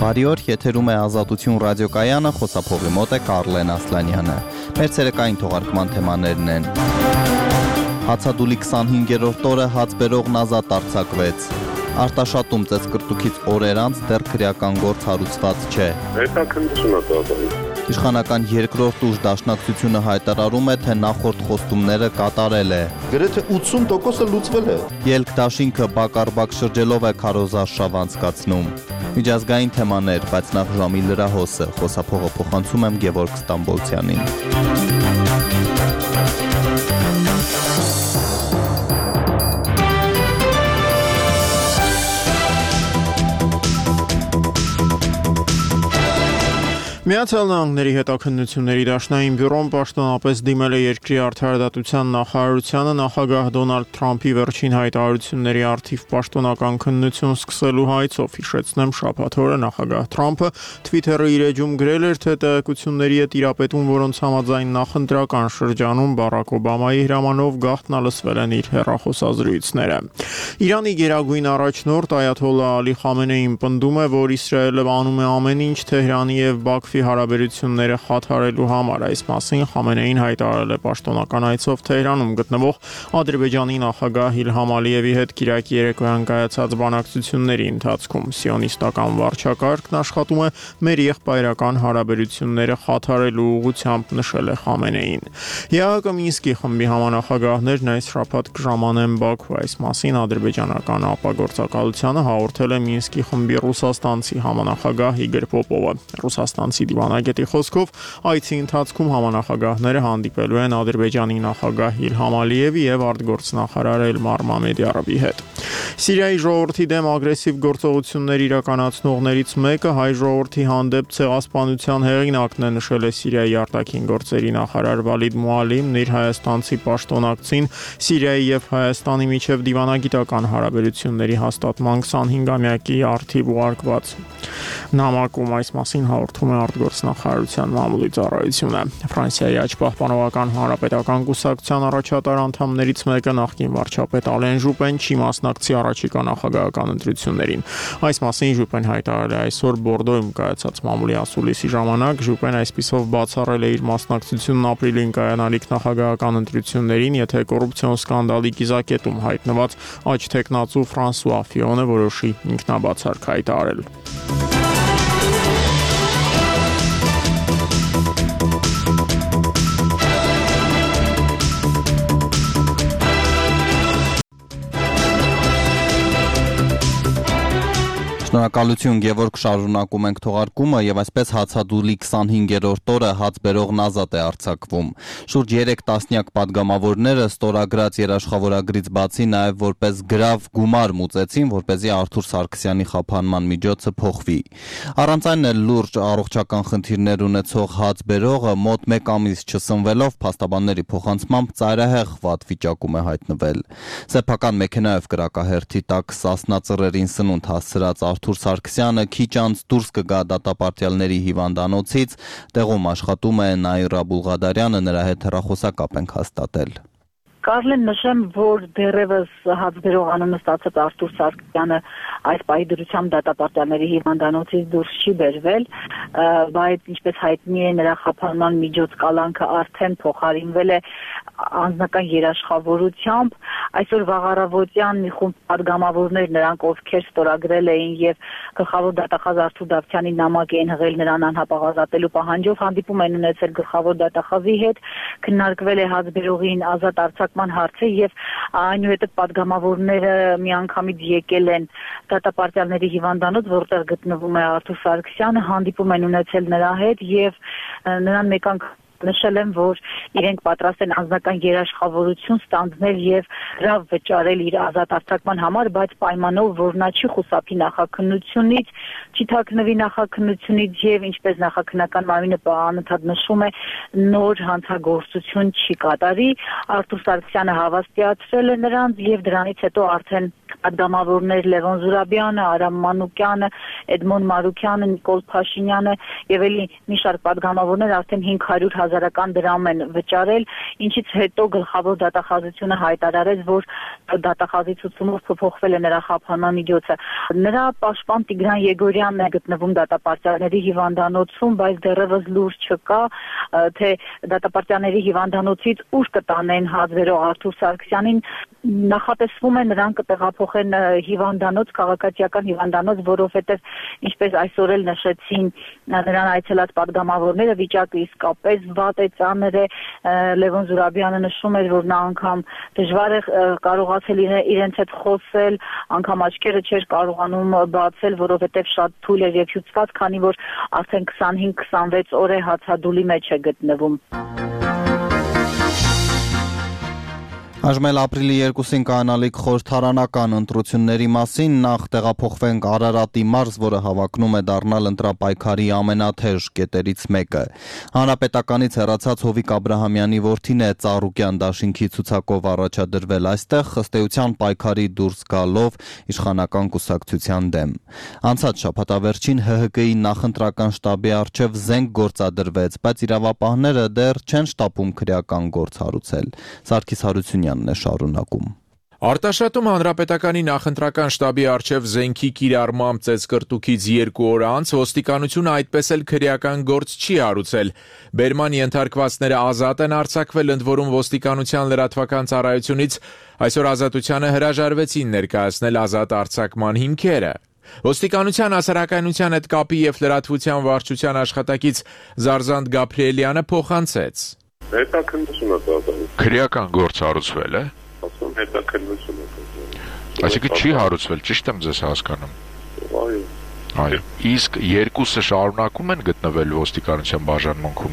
Բարի օր, եթերում է Ազատություն ռադիոկայանը, խոսափողի մոտ է Կարլեն Ասլանյանը։ Մեր ցերեկային թողարկման թեմաներն են. Հացադուլի 25-րդ օրը հաց բերողն ազատ արձակվեց։ Արտաշատում ծեծկրտուքից օրեր անց դեռ քրեական գործ հարուցված չէ։ Հետաքննություն է դատում։ Իշխանական երկրորդ ուժ դաշնակցությունը հայտարարում է, թե նախորդ խոստումները կատարել է։ Գրեթե 80%-ը լուծվել է։ Ելք դաշինքը բակարբակ շրջելով է քարոզարշավ անցկացնում։ Միջազգային թեմաներ, բայց նախ ժամի լրահոսը, խոսափողը փոխանցում եմ Գևորգ Ստամբոլցյանին։ Միացյալ Նահանգների հետաքննությունների դաշնային բյուրոն պաշտոնապես դիմել է երկրի արդարադատության նախարարությանը նախագահ Դոնալդ Թրամփի վերջին հայտարարությունների առթիվ պաշտոնական քննություն սկսելու հայցով, հիշեցնեմ, շաբաթ օրը նախագահ Թրամփը Twitter-ի իր էջում գրել էր, թե տեղեկությունների է տիրապետում, որոնց համաձայն նախընտրական շրջանում Բարաք Օբամայի հրամանով գաղտնալսվել են իր հեռախոսազրույցները։ Իրանի գերագույն առաջնորդ Այաթոլլահ Ալի Խամենեին պնդում է, որ Իսրայելը անում է ամեն ինչ Թեհրանի եւ Բաքվի հարաբերությունները խաթարելու համար։ Այս մասին Խամենեին հայտարարել է պաշտոնական այցով Թեհրանում գտնվող Ադրբեջանի նախագահ Իլհամ Ալիևի հետ կիրակի երեկոյան կայացած բանակցությունների ընթացքում։ Սիոնիստական վարչակարգն աշխատում է մեր եղբայրական հարաբերությունները խաթարելու ուղղությամբ, նշել է Խամենեին։ ԵԱՀԿ Մինսկի խմբի համանախագահներն այս շաբաթ կժամանեն Բաքու։ Այս մասին ադրբեջանական ապագործակալությանը հաղորդել է Մինսկի խմբի ռուսաստանցի համանախագահ Իգոր Պոպովը։ Ռուսաստանցի դիվանագետի խոսքով այցի ընթացքում համանախագահները հանդիպելու են Ադրբեջանի նախագահ Իլհամ Ալիևի եւ արտգործնախարար Էլմար Մամեդյարովի հետ։ Սիրիայի ժողովրդի դեմ ագրեսիվ գործողություններ իրականացնողներից մեկը հայ ժողովրդի հանդեպ ցեղասպանության հեղինակն է, նշել է Սիրիայի արտաքին գործերի նախարար Վալիդ Մուալիմն իր հայաստանցի պաշտոնակցին Սիրիայի եւ Հայաստանի միջև դիվանագիտական հարաբերությունների հաստատման 25-ամյակի առթիվ ուղարկված նամակում այս մասին հաղորդում է արտգործնախարարության մամուլի ծառայությունը։ Ֆրանսիայի Աճպահպանողական հանրապետական կուսակցության առաջատար անդամներից մեկը նախկին վարչապետ Ալեն Ժուպեն չի մասնակցի առաջիկա նախագահական ընտրություններին։ Այս մասին Ժուպեն հայտարարել է այսօր Բորդոյում կայացած մամուլի ասուլիսի ժամանակ։ Ժուպեն այսպիսով բացառել է իր մասնակցությունն ապրիլին կայանալիք նախագահական ընտրություններին, եթե կոռուպցիոն սկանդալի կիզակետում հայտնված աջ թեկնածու Ֆրանսուଆ Ֆիոնը որոշի ինքնաբացարք հայտարարել։ Շնորհակալություն Գևորգ, շարունակում ենք թողարկումը եւ այսպես հացադուլի 25-րդ օրը հաց բերողն ազատ է արձակվում։ Շուրջ 3 տասնյակ падգամավորները ստորագրած երաշխավորագրից բացի նաեւ որպես գրավ գումար մուծեցին, որպեսզի Արթուր Սարգսյանի խափանման միջոցը փոխվի։ Առանց այն էլ լուրջ առողջական խնդիրներ ունեցող հաց բերողը մոտ 1 ամիս չսնվելով փաստաբանների փոխանցմամբ ծայրահեղ վատ վիճակում է հայտնվել։ Սեփական մեքենայով կրակահերթի տակ Սասնա ծռերին սնունդ հասցրած Արթուր Սարգսյանը քիչ անց դուրս կգա դատապարտյալների հիվանդանոցից, տեղում աշխատում է Նաիրա Բուլղադարյանը, նրա հետ հեռախոսակապ ենք հաստատել։ Կարլեն, նշեմ, որ դեռևս հաց բերող անունը ստացած Արթուր Սարգսյանը այս պահի դրությամբ դատապարտյալների հիվանդանոցից դուրս չի բերվել, բայց ինչպես հայտնի է, նրա խափանման միջոց կալանքը արդեն փոխարինվել է անձնական երաշխավորությամբ։ Այսօր վաղառավոտյան մի խումբ падգամավորներ, նրանք ովքեր ստորագրել էին եւ գլխավոր դատախազ Արթուր Դավթյանի նամակ էին հղել նրան անհապաղ ազատելու պահանջով, հանդիպում են ունեցել գլխավոր դատախազի հետ, քննարկվել է հաց բերողին ազատ արձակման հարցը եւ այնուհետեւ падգամավորները միանգամից եկել են դատապարտյալների հիվանդանոց, որտեղ գտնվում է Արթուր Սարգսյանը, հանդիպում են ունեցել նրա հետ եւ նրան մեկ անգամ նշել եմ, որ իրենք պատրաստ են անձնական երաշխավորություն ստանձնել եւ հրավ վճարել իր ազատ արձակման համար, բայց պայմանով, որ նա չի խուսափի նախաքննությունից, չի թաքնվի նախաքննությունից եւ ինչպես նախաքննական մարմինը անընդհատ նշում է, նոր հանցագործություն չի կատարի։ Արթուր Սարգսյանը հավաստիացրել է նրանց եւ դրանից հետո արդեն Պատգամավորներ Լևոն Զուրաբյանը, Արամ Մանուկյանը, Էդմոն Մարուկյանը, Նիկոլ Փաշինյանը եւ էլի մի շարք պատգամավորներ արդեն 500,000 դրամ են վճարել, ինչից հետո գլխավոր դատախազությունը հայտարարեց, որ դատախազի ցուցումով փոփոխվել է նրա խափանման միջոցը։ Նրա պաշտպան Տիգրան Եգորյանն է գտնվում դատապարտյալների հիվանդանոցում, բայց դեռևս լուրջ չկա, թե դատապարտյալների հիվանդանոցից ուր կտանեն հազվերող Արթուր Սարգսյանին։ Նախատեսվում է նրան կտեղափոխեն հիվանդանոց, քաղաքացիական հիվանդանոց, որովհետև ինչպես այսօր էլ նշեցին նրան այցելած պատգամավորները, վիճակը իսկապես վատ է, ծանր է։ Լևոն Զուրաբյանը նշում էր, որ նա անգամ դժվար է կարողացել իրենց հետ խոսել, անգամ աչքերը չէր կարողանում բացել, որովհետև շատ թույլ էր եւ հյուծված, քանի որ արդեն 25-26 օր է հացադուլի մեջ է գտնվում։ Այժմ էլ ապրիլի 2-ին կայանալիք խորհրդարանական ընտրությունների մասին նախ տեղափոխվենք Արարատի մարզ, որը հավակնում է դառնալ ընտրապայքարի ամենաթեժ կետերից մեկը։ Հանրապետականից հեռացած Հովիկ Աբրահամյանի որդին է Ծառուկյան դաշինքի ցուցակով առաջադրվել այստեղ ըստ էության պայքարի դուրս գալով իշխանական կուսակցության դեմ։ Անցած շաբաթավերջին ՀՀԿ-ի նախընտրական շտաբի առջև զենք գործադրվեց, բայց իրավապահները դեռ չեն շտապում քրեական գործ հարուցել։ Սարգիս Հարությունյանն է շարունակում։ Արտաշատում հանրապետականի նախընտրական շտաբի առջև զենքի կիրառմամբ ծեծկրտուքից 2 օր անց ոստիկանությունը այդպես էլ քրեական գործ չի հարուցել։ Բերման ենթարկվածները ազատ են արձակվել, ընդ որում ոստիկանության լրատվական ծառայությունից այսօր Ազատությանը հրաժարվեցին ներկայացնել ազատ արձակման հիմքերը։ Ոստիկանության հասարակայնության հետ կապի եւ լրատվության վարչության աշխատակից Զարզանտ Գաբրիելյանը փոխանցեց։ Հետաքննություն է դարձել։ Քրեական գործ հարուցվել է։ Ասում հետաքննություն է դարձել։ Այսինքն չի հարուցվել, ճիշտ եմ ձեզ հասկանում։ Այո։ Այո։ Իսկ երկուսը շարունակում են գտնվել ոստիկանության բաժանմունքում։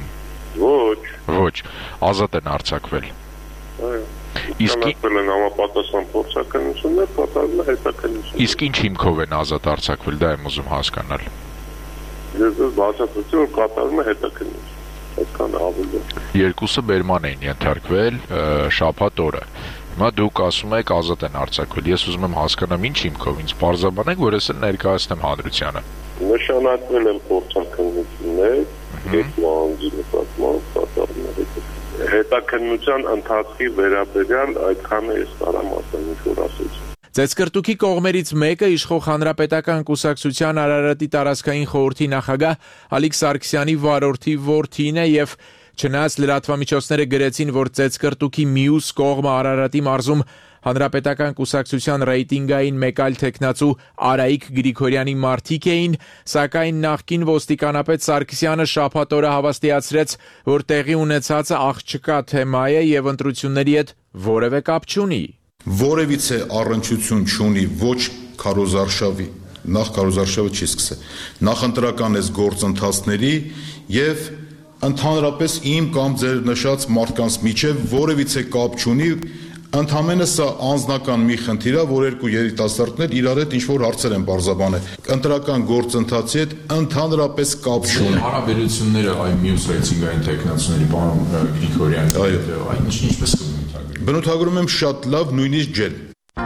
Ոչ, ազատ են արձակվել։ Այո։ Իսկ համապատասխան փորձականություններ կատարվում է հետաքննություն։ Իսկ ինչ հիմքով են ազատ արձակվել, դա եմ ուզում հասկանալ։ Ես բացատրություն կատարվում է հետաքննություն։ Այդքան ավելի։ Երկուսը բերման էին ենթարկվել շաբաթ օրը։ Հիմա դուք ասում եք ազատ են արձակվել։ Ես ուզում եմ հասկանամ ինչ հիմքով, ինձ պարզաբանեք, որ ես էլ ներկայացնեմ հանրությանը։ Նշանակվել են փորձականություններ, երկու անձի նկատմամբ կատարումները։ Հետաքննության ընթացքի վերաբերյալ այդքան է ես կարամ ասեմ, ինչ որ ասեցի։ Ծեծկրտուքի կողմերից մեկը իշխող հանրապետական կուսակցության Արարատի տարածքային խորհրդի նախագահ Ալիկ Սարգսյանի վարորդի որդին է եւ չնայած լրատվամիջոցները գրեցին, որ ծեծկրտուքի մյուս կողմը Արարատի մարզում հանրապետական կուսակցության ռեյտինգային մեկ այլ թեկնածու Արայիկ Գրիգորյանի մարդիկ էին, սակայն նախկին ոստիկանապետ Սարգսյանը շաբաթ օրը հավաստիացրեց, որ տեղի ունեցածը աղջկա թեմա է եւ ընտրությունների հետ որևէ կապ չունի։ Որևիցե առնչություն չունի ոչ քարոզարշավի, նախ քարոզարշավը չի սկսել, նախընտրական այս գործընթացների եւ ընդհանրապես իմ կամ ձեր նշած մարդկանց միջև որևիցե կապ չունի, ընդհանրապես սա անձնական մի խնդիր է, որ երկու երիտասարդներ իրար հետ ինչ-որ հարցեր են բարձրաբանել։ Ընտրական գործընթացի հետ ընդհանրապես կապ չունի։ Հարաբերությունները այ մյուս ռեյտինգային տեխնացուների պարոն Գրիգորյանի հետ ինչպես Բնութագրում եմ շատ լավ, նույնիսկ ջեր։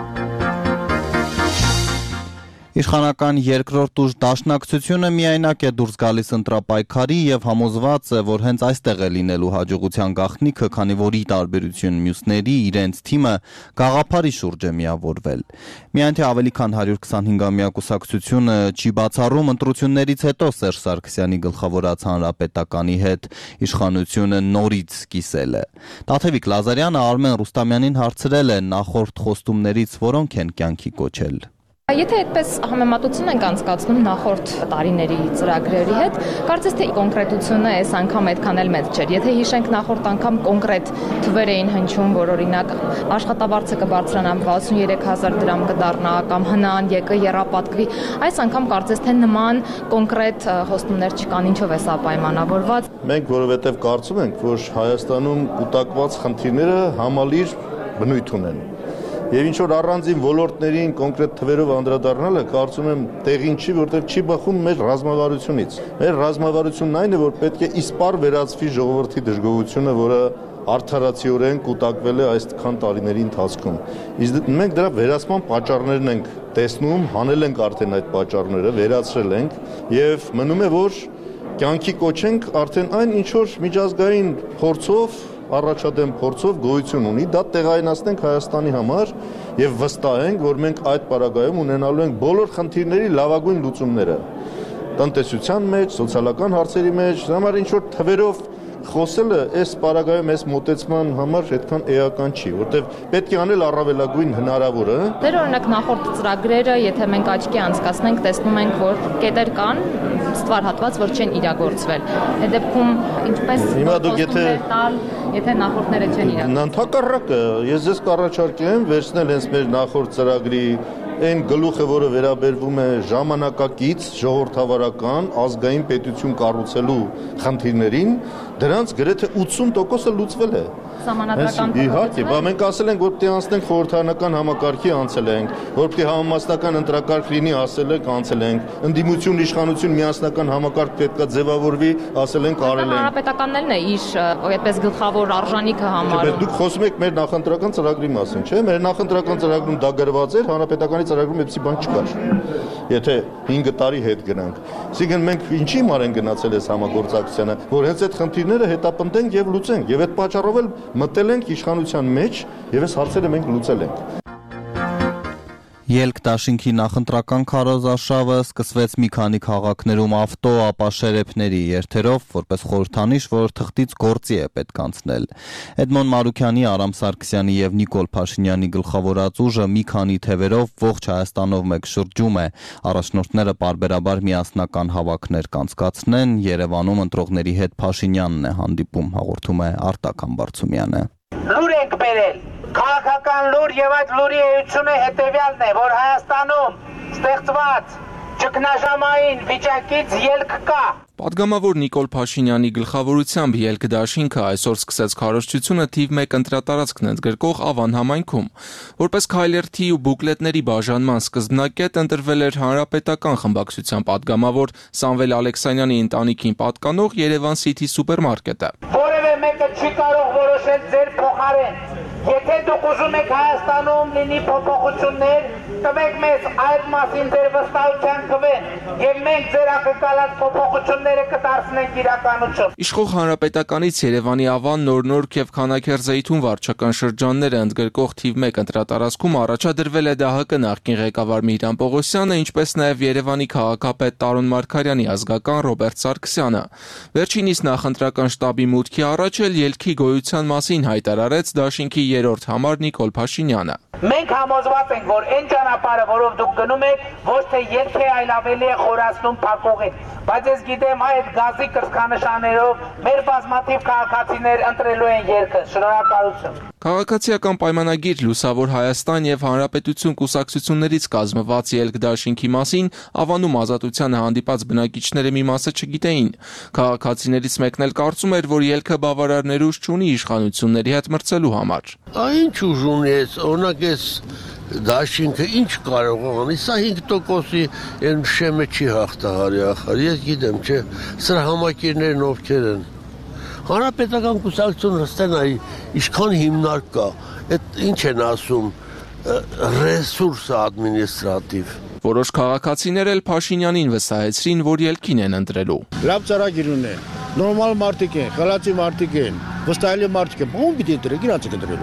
Իշխանական երկրորդ ուժ դաշնակցությունը միայնակ է դուրս գալիս ընտրապայքարի եւ համոզված է, որ հենց այստեղ է լինելու հաջողության գաղտնիքը, քանի որ ի տարբերություն մյուսների իրենց թիմը գաղափարի շուրջ է միավորվել։ Միայն թե ավելի քան 125-ամյա կուսակցությունը չի բացառում ընտրություններից հետո Սերժ Սարգսյանի գլխավորած հանրապետականի հետ իշխանությունը նորից կիսելը։ Տաթևիկ Լազարյանը Արմեն Ռուստամյանին հարցրել է նախորդ խոստումներից որոնք են կյանքի կոչել։ Եթե այդպես համեմատություն ենք անցկացնում նախորդ տարիների ծրագրերի հետ, կարծես թե կոնկրետությունը այս անգամ այդքան էլ մեծ չէր։ Եթե հիշենք նախորդ անգամ կոնկրետ թվեր էին հնչում, որ օրինակ աշխատավարձը կբարձրանա 63,000 դրամ կդառնա կամ հնան ԵԿ եռապատկվի, այս անգամ կարծես թե նման կոնկրետ խոստումներ չկան, ինչով է սա պայմանավորված։ Մենք որովհետև կարծում ենք, որ Հայաստանում կուտակված խնդիրները համալիր բնույթ ունեն։ Եվ ինչ որ առանձին ոլորտներին կոնկրետ թվերով անդրադառնալը կարծում եմ տեղին չի, որտեղ չի բխում մեր ռազմավարությունից։ Մեր ռազմավարությունն այն է, որ պետք է իսպառ վերածվի ժողովրդի դժգոհությունը, որը արդարացիորեն կուտակվել է այսքան տարիների ընթացքում։ Իսկ մենք դրա վերացման պատճառներն ենք տեսնում, հանել ենք արդեն այդ պատճառները, վերացրել ենք եւ մնում է որ կյանքի կոչենք արդեն այն ինչ որ միջազգային փորձով, առաջադեմ փորձով գոյություն ունի, դա տեղայնացնենք Հայաստանի համար եւ վստահ ենք, որ մենք այդ պարագայում ունենալու ենք բոլոր խնդիրների լավագույն լուծումները։ Տնտեսության մեջ, սոցիալական հարցերի մեջ, համար ինչ որ թվերով խոսելը այս պարագայում այս մոտեցման համար այդքան էական չի, որտեղ պետք է անել առավելագույն հնարավորը։ Դեր օրինակ նախորդ ծրագրերը, եթե մենք աչքի անցկացնենք, տեսնում ենք, որ կետեր կան, ստվար հատված, որ չեն իրագործվել։ Այդ դեպքում ինչպես եթե նախորդները չեն իրագործվել։ Ընդհակառակը, ես ձեզ կառաջարկեմ վերցնել հենց մեր նախորդ ծրագրի այն գլուխը, որը վերաբերվում է ժամանակակից ժողովրդավարական ազգային պետություն կառուցելու խնդիրներին, դրանց գրեթե 80%-ը լուծվել է։ Սահմանադրական իհարկե, մենք ասել ենք, որ պետք է անցնենք խորհրդարանական համակարգի անցել ենք, որ պետք է համամասնական ընտրակարգ լինի, ասել ենք, անցել ենք, ընդդիմություն, իշխանություն միասնական համակարգ պետք է ձևավորվի, ասել ենք, արել ենք։ Հանրապետականներն է իր այդպես գլխավոր արժանիքը համարում։ Դուք խոսում եք մեր նախընտրական ծրագրի մասին, չէ՞։ Մեր նախընտրական ծրագրում դա գրված էր, հանրապետականի ծրագրում այդպիսի բան չկար։ Եթե 5 տարի հետ գնանք։ Այսինքն մենք ինչի համար են գնացել այս համագործակցությանը, որ հենց այդ խնդիրները հետապնդենք եւ լուծենք, եւ այդ պատճառով էլ մտել ենք իշխանության մեջ եւ այս հարցերը մենք լուծել ենք։ Ելք դաշինքի նախընտրական քարոզարշավը սկսվեց մի քանի քաղաքներում ավտո ապաշերեփների երթերով, որպես խորհրդանիշ, որ թղթից գործի է պետք անցնել։ Էդմոն Մարուքյանի, Արամ Սարգսյանի եւ Նիկոլ Փաշինյանի գլխավորած ուժը մի քանի թևերով ողջ Հայաստանով մեկ շրջում է։ Առաջնորդները պարբերաբար միասնական հավաքներ կանցկացնեն, Երևանում ընտրողների հետ Փաշինյանն է հանդիպում, հաղորդում է Արտակ Համբարձումյանը։ Լուր ենք բերել, քաղաքական լուր եւ այդ լուրի էությունը հետեւյալն է, որ Հայաստանում ստեղծված ճգնաժամային վիճակից ելք կա։ Պատգամավոր Նիկոլ Փաշինյանի գլխավորությամբ ելք դաշինքը այսօր սկսեց քարոզչությունը թիվ 1 ընտրատարածքն ընդգրկող Ավան համայնքում։ Որպես քայլերթի ու բուկլետների բաժանման սկզբնակետ ընտրվել էր հանրապետական խմբակցության պատգամավոր Սամվել Ալեքսանյանի ընտանիքին պատկանող Երևան City սուպերմարկետը։ Որևէ մեկը չի կարող որոշել ձեր փոխարեն։ Եթե դուք ուզում եք Հայաստանում լինի փոփոխություններ, տվեք մեզ այդ մասին ձեր վստահության քվեն, եւ մենք ձեր ակնկալած փոփոխությունները կդարձնենք իրականություն։ Իշխող հանրապետականից Երևանի Ավան, Նորնորք եւ Քանաքեռ-Զեյթուն վարչական շրջանները ընդգրկող թիվ 1 ընտրատարածքում առաջադրվել է ԴՀԿ նախկին ղեկավար Միհրան Պողոսյանը, ինչպես նաեւ Երևանի քաղաքապետ Տարոն Մարգարյանի ազգական Ռոբերտ Սարգսյանը։ Վերջինիս նախընտրական շտաբի մուտքի առաջ էլ ելքի գոյության մասին հայտարարեց դաշինքի երրորդ համար Նիկոլ Փաշինյանը։ Մենք համոզված ենք, որ այն ճանապարհը, որով դուք գնում եք, ոչ թե ելք է, այլ ավելի է խորացնում փակողին։ Բայց ես գիտեմ, այդ գազի կրծքանշաններով մեր բազմաթիվ քաղաքացիներ ընտրելու են ելքը։ Շնորհակալություն։ Քաղաքացիական պայմանագիր Լուսավոր Հայաստան եւ Հանրապետություն կուսակցություններից կազմված ելք դաշինքի մասին Ավանում ազատությանը հանդիպած բնակիչները մի մասը չգիտեին։ Քաղաքացիներից մեկն էլ կարծում էր, որ ելքը բավարար ներուժ չունի իշխանությունների հետ մրցելու համար։ Ինչ ուժ ունի, օրինակ այս դաշինքը ինչ կարող է անի, սա 5%-ի այն շեմը չի հաղթահարի ախր, ես գիտեմ, չէ, սրա համակիրներն ովքեր են։ Հանրապետական կուսակցությունը ստենայի ինչքան հիմնարկ կա, այդ ինչ են ասում, ռեսուրսը ադմինիստրատիվ։ Որոշ քաղաքացիներ էլ Փաշինյանին վստահեցրին, որ ելքին են ընտրելու։ Լավ ծրագիր ունեն, նորմալ մարդիկ են, խելացի մարդիկ են, վստահելի մարդիկ են, ո՞ւմ պիտի ընտրեք, իրանց ընտրելու։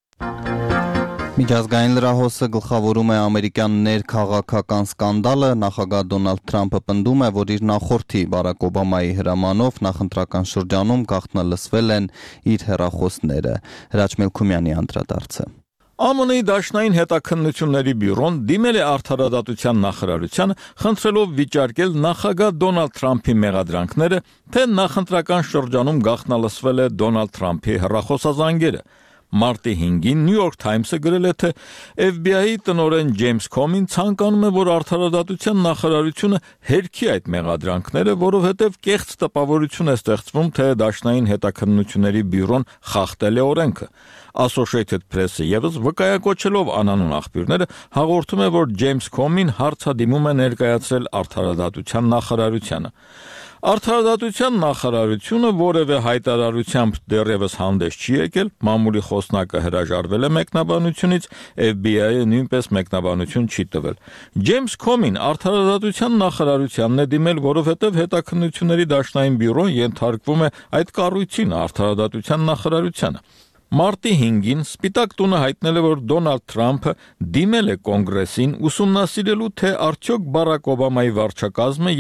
Միջազգային լրահոսը գլխավորում է ամերիկյան ներքաղաքական սկանդալը, նախագահ Դոնալդ Թրամփը պնդում է, որ իր նախորդի Բարակ Օբամայի հրամանով նախընտրական շրջանում գաղտնալսվել են իր հեռախոսները։ Հրաչ Մելքումյանի անդրադարձը։ ԱՄՆ-ի դաշնային հետաքննությունների բյուրոն դիմել է արդարադատության նախարարությանը, խնդրելով վիճարկել նախագահ Դոնալդ Թրամփի մեղադրանքները, թե նախընտրական շրջանում գաղտնալսվել է Դոնալդ Թրամփի հեռախոսազանգերը։ Մարտի 5-ին New York Times-ը գրել է, թե FBI-ի տնօրեն Ջեյմս Քոմին ցանկանում է, որ արդարադատության նախարարությունը հերքի այդ մեղադրանքները, որովհետև կեղծ տպավորություն է ստեղծվում, թե դաշնային հետաքննությունների բյուրոն խախտել է օրենքը։ Associated Press-ը եւս վկայակոչելով անանուն աղբյուրները հաղորդում է, որ Ջեյմս Քոմին հարցադիմում է ներկայացրել Արդարադատության նախարարությանը։ Արդարադատության նախարարությունը որևէ հայտարարությամբ դեռևս հանդես չի եկել, մամուլի խոսնակը հրաժարվել է մեկնաբանությունից, FBI-ը նույնպես մեկնաբանություն չի տվել։ Ջեյմս Քոմին Արդարադատության նախարարությանն է դիմել, որովհետև հետաքննությունների դաշնային բյուրոն ենթարկվում է այդ կառույցին Արդարադատության նախարարությանը։ Մարտի 5-ին Սպիտակ տունը հայտնել է, որ Դոնալդ Թրամփը դիմել է կոնգրեսին ուսումնասիրելու, թե արդյոք Բարակ Օբամայի վարչակազմը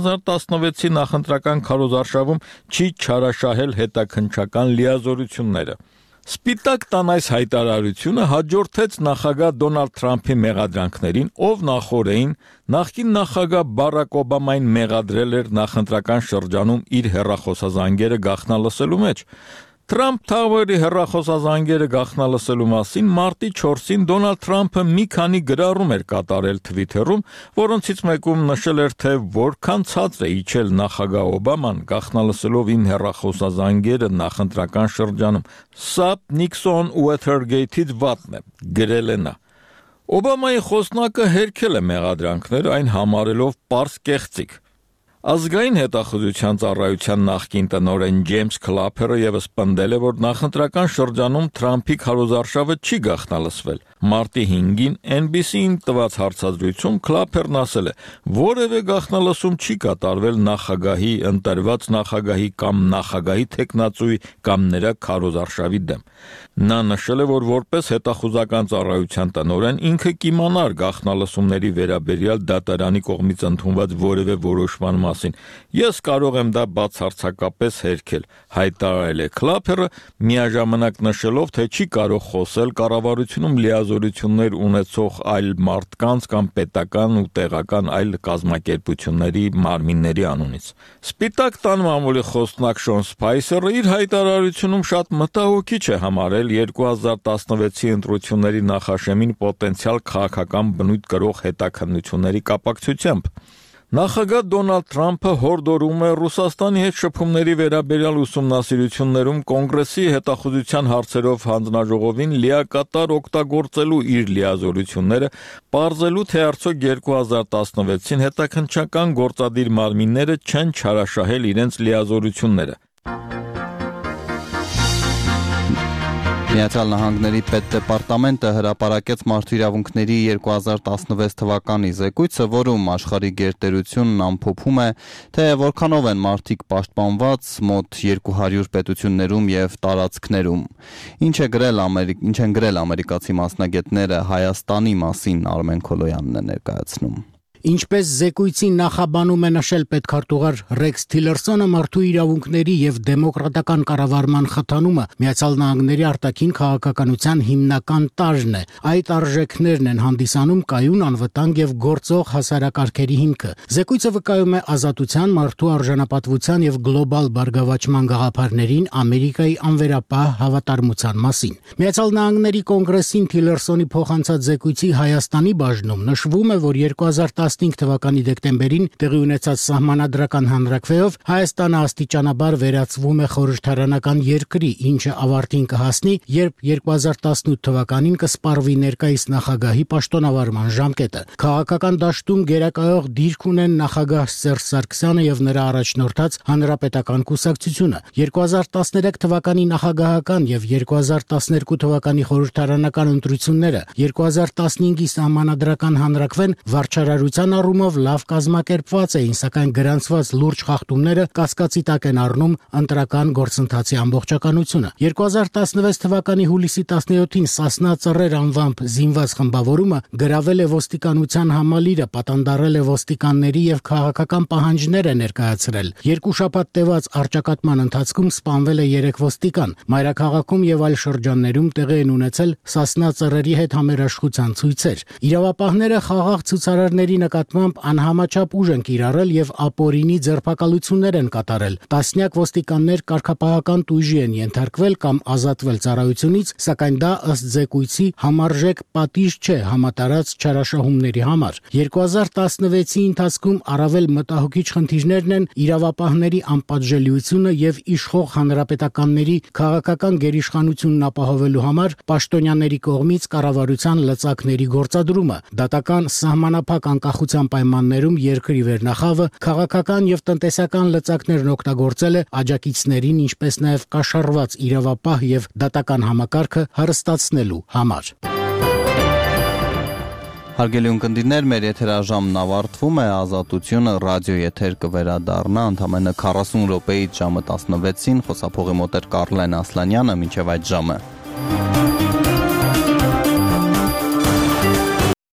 2016-ի նախընտրական քարոզարշավում չի չարաշահել հետաքննչական լիազորությունները։ Սպիտակ տան այս հայտարարությունը հաջորդեց նախագահ Դոնալդ Թրամփի մեղադրանքներին, ով նախորդին նախկին նախագահ Բարակ Օբամային մեղադրել էր նախընտրական շրջանում իր հեռախոսազանգերը գաղտնալսելու մեջ։ Trump Tower-ի հեռախոսազանգերը գաղտնալսելու մասին մարտի 4-ին Դոնալդ Թրամփը մի քանի գրառում էր կատարել Twitter-ում, որոնցից մեկում նշել էր, թե որքան ցածր է իջել նախագահ Օբաման գաղտնալսելով իմ հեռախոսազանգերը նախընտրական շրջանում։ Սա Nixon Watergate-ից վատն է, գրել է նա։ Օբամայի խոսնակը հերքել է մեղադրանքները, այն համարելով պարզ կեղծիք։ Ազգային հետախուզության ծառայության նախկին տնօրեն Ջեյմս Քլափերը եւս պնդել է, որ նախընտրական շրջանում Թրամփի քարոզարշավը չի գաղտնալսվել։ Մարտի 5-ին NBC-ին տված հարցազրույցում Քլափերն ասել է, որևէ գաղտնալսում չի կատարվել նախագահի, ընտրված նախագահի կամ նախագահի թեկնածուի կամ նրա քարոզարշավի դեմ։ Նա նշել է, որ որպես հետախուզական ծառայության տնօրեն ինքը կիմանար գաղտնալսումների վերաբերյալ դատարանի կողմից ընդունված որևէ որոշման մասին։ Ես կարող եմ դա բացարձակապես հերքել, հայտարարել է Քլափերը, միաժամանակ նշելով, թե չի կարող խոսել կառավարությունում լիազորություններ ունեցող այլ մարդկանց կամ պետական ու տեղական այլ կազմակերպությունների մարմինների անունից։ Սպիտակ տան մամուլի խոսնակ Շոն Սփայսերը իր հայտարարությունում շատ մտահոգիչ է համարել 2016-ի ընտրությունների նախաշեմին պոտենցիալ քաղաքական բնույթ կրող հետաքննությունների կապակցությամբ։ Նախագահ Դոնալդ Թրամփը հորդորում է Ռուսաստանի հետ շփումների վերաբերյալ ուսումնասիրություններում կոնգրեսի հետախուզության հարցերով հանձնաժողովին լիակատար օգտագործելու իր լիազորությունները, պարզելու, թե արդյոք 2016-ին հետաքննչական գործադիր մարմինները չեն չարաշահել իրենց լիազորությունները։ Միացյալ Նահանգների պետդեպարտամենտը հրապարակեց մարդու իրավունքների 2016 թվականի զեկույցը, որում աշխարհի գերտերությունն ամփոփում է, թե որքանով են մարդիկ պաշտպանված մոտ 200 պետություններում եւ տարածքներում։ Ինչ են գրել ամերիկացի մասնագետները Հայաստանի մասին, Արմեն Քոլոյանն է ներկայացնում։ Ինչպես զեկույցի նախաբանում է նշել պետքարտուղար Ռեքս Թիլերսոնը, մարդու իրավունքների եւ դեմոկրատական կառավարման խթանումը Միացյալ Նահանգների արտաքին քաղաքականության հիմնական տարրն է։ Այդ արժեքներն են հանդիսանում կայուն անվտանգ եւ գործող հասարակարգերի հիմքը։ Զեկույցը վկայում է ազատության, մարդու արժանապատվության եւ գլոբալ բարգավաճման գաղափարներին Ամերիկայի անվերապահ հավատարմության մասին։ Միացյալ Նահանգների կոնգրեսին Թիլերսոնի փոխանցած զեկույցի Հայաստանի բաժնում նշվում է, որ 2015 թվականի դեկտեմբերին տեղի ունեցած սահմանադրական հանրաքվեով Հայաստանը աստիճանաբար վերածվում է խորհրդարանական երկրի, ինչը ավարտին կհասնի, երբ 2018 թվականին կսպառվի ներկայիս նախագահի պաշտոնավարման ժամկետը։ Քաղաքական դաշտում գերակայող դիրք ունեն նախագահ Սերժ Սարգսյանը եւ նրա առաջնորդած Հանրապետական կուսակցությունը։ 2013 թվականի նախագահական եւ 2012 թվականի խորհրդարանական ընտրությունները, 2015-ի սահմանադրական հանրաքվեն վարչարարության առումով լավ կազմակերպված էին, սակայն գրանցված լուրջ խախտումները կասկածի տակ են առնում ընտրական գործընթացի ամբողջականությունը։ 2016 թվականի հուլիսի 17-ին Սասնա ծռեր անվամբ զինված խմբավորումը գրավել է ոստիկանության համալիրը, պատանդարել է ոստիկանների եւ քաղաքական պահանջներ է ներկայացրել։ 2 շաբաթ տևած առճակատման ընթացքում սպանվել է 3 ոստիկան։ Մայրաքաղաքում եւ այլ շրջաններում տեղի են ունեցել Սասնա ծռերի հետ համերաշխության ցույցեր։ Իրավապահները խաղաղ ցուցարարների նկատմամբ անհամաչափ ուժ են կիրառել եւ ապօրինի ձերբակալություններ են կատարել։ Տասնյակ ոստիկաններ կարգապահական տույժի են ենթարկվել կամ ազատվել ծառայությունից, սակայն դա ըստ զեկույցի համարժեք պատիժ չէ համատարած չարաշահումների համար։ 2016-ի ընթացքում առավել մտահոգիչ խնդիրներն են իրավապահների անպատժելիությունը եւ իշխող հանրապետականների քաղաքական գերիշխանությունն ապահովելու համար պաշտոնյաների կողմից կառավարության լծակների գործադրումը, դատական սահմանափակ անկախության պայմաններում երկրի վերնախավը, քաղաքական եւ տնտեսական լծակներն օգտագործելը աջակիցներին, ինչպես նաեւ կաշառված իրավապահ եւ դատական համակարգը հարստացնելու համար։ Հարգելի ունկնդիրներ, մեր եթերաժամն ավարտվում է, Ազատությունը ռադիո եթեր կվերադառնա ընդամենը 40 րոպեից ժամը 16-ին, խոսափողի մոտ էր Կարլեն Ասլանյանը, մինչև այդ ժամը։